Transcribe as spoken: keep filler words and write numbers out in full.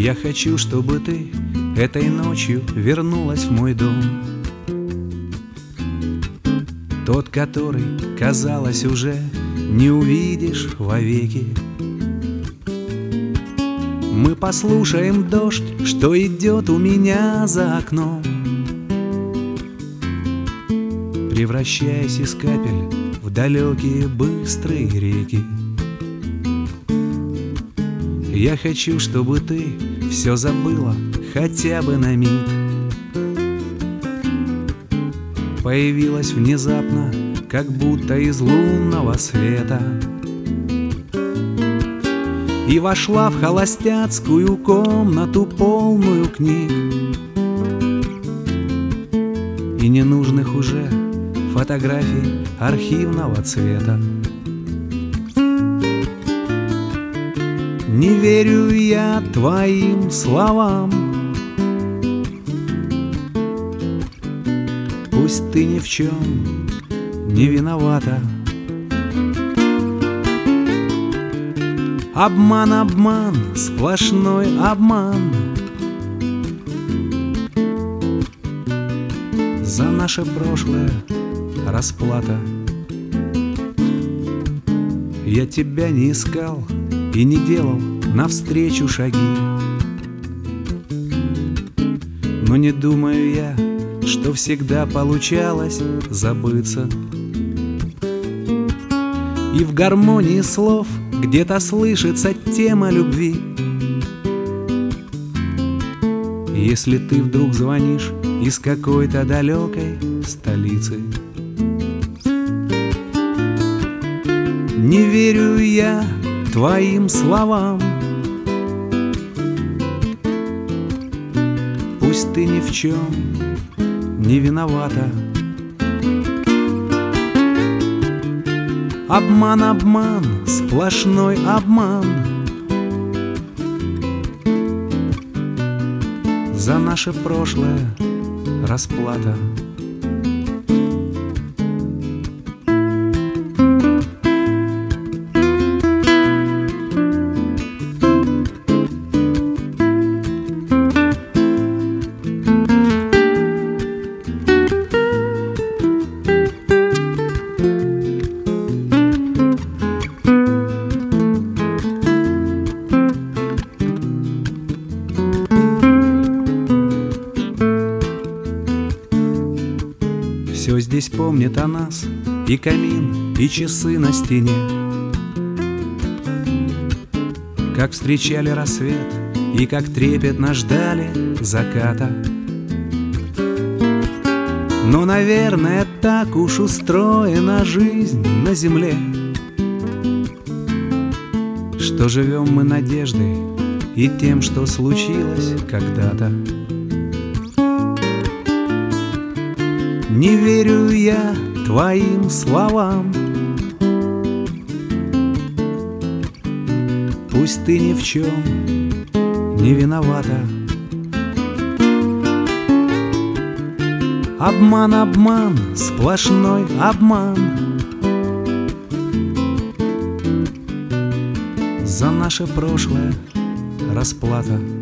Я хочу, чтобы ты этой ночью вернулась в мой дом, тот, который, казалось, уже не увидишь вовеки. Мы послушаем дождь, что идет у меня за окном, превращаясь из капель в далекие быстрые реки. Я хочу, чтобы ты все забыла хотя бы на миг. Появилась внезапно, как будто из лунного света, и вошла в холостяцкую комнату, полную книг и ненужных уже фотографий архивного цвета. Не верю я твоим словам, пусть ты ни в чем не виновата. Обман, обман, сплошной обман. За наше прошлое расплата. Я тебя не искал и не делал навстречу шаги, но не думаю я, что всегда получалось забыться. И в гармонии слов где-то слышится тема любви. Если ты вдруг звонишь из какой-то далекой столицы, не верю я твоим словам, пусть ты ни в чем не виновата. Обман, обман, сплошной обман. За наше прошлое расплата. Все здесь помнит о нас, и камин, и часы на стене, как встречали рассвет и как трепетно ждали заката. Но, наверное, так уж устроена жизнь на земле, что живем мы надеждой и тем, что случилось когда-то. Не верю я твоим словам, пусть ты ни в чем не виновата. Обман, обман, сплошной обман. За наше прошлое расплата.